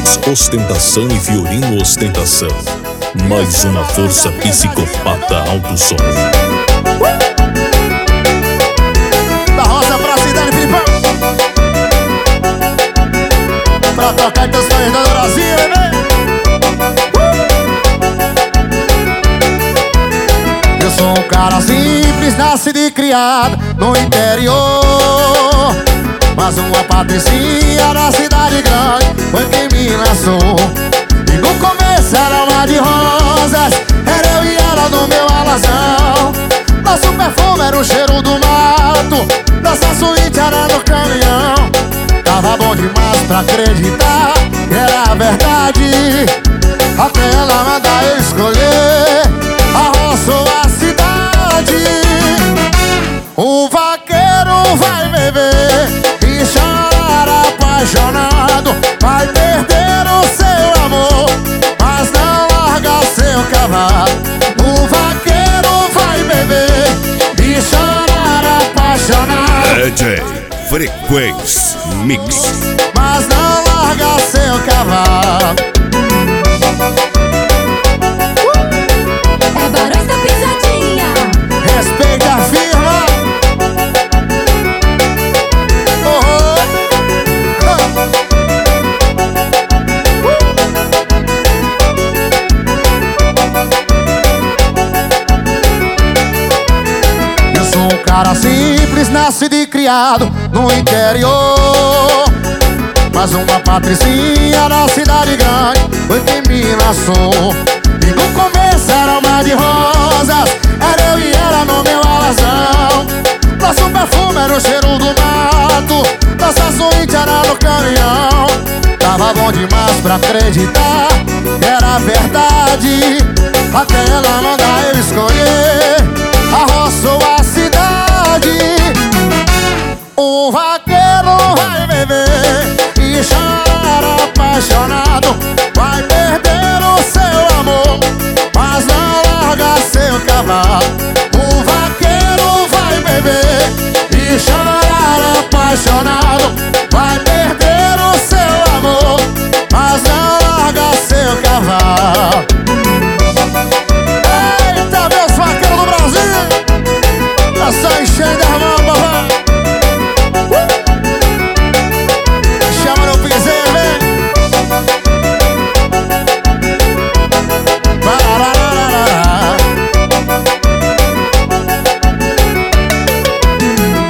Mix ostentação e violino ostentação. Mais uma força psicopata alto som. Da roça pra cidade, Filipão. Pra tocar teus sonhos do Brasil, né? Eu sou um cara simples, nascido e criado no interior. Mas uma patricinha na cidade grande foi quem me lançou. E no começo era uma de rosas, era eu e ela no meu alazão. Nosso perfume era o cheiro do mato, nossa suíte era no caminhão. Tava bom demais pra acreditar que era verdade, até ela mandar eu escolher a roça ou a cidade. O vaqueiro vai beber e chorar apaixonado, vai perder o seu amor, mas não larga seu cavalo. O vaqueiro vai beber e chorar apaixonado, DJ Frequência Mix, mas não larga seu cavalo. É Barões da Pisadinha. Respeita a firma. Eu sou um cara simples, nascido e criado no interior. Mas uma patricinha na cidade grande foi quem me lançou. E no começo era uma de rosas, era eu e ela no meu alazão. Nosso perfume era o cheiro do mato, nossa suíte era no caminhão. Tava bom demais pra acreditar que era verdade, até ela mandar eu escolher a roça ou a cidade. O vaqueiro vai beber e chorar apaixonado, vai perder o seu amor, mas não larga seu cavalo. O vaqueiro vai beber e chorar apaixonado,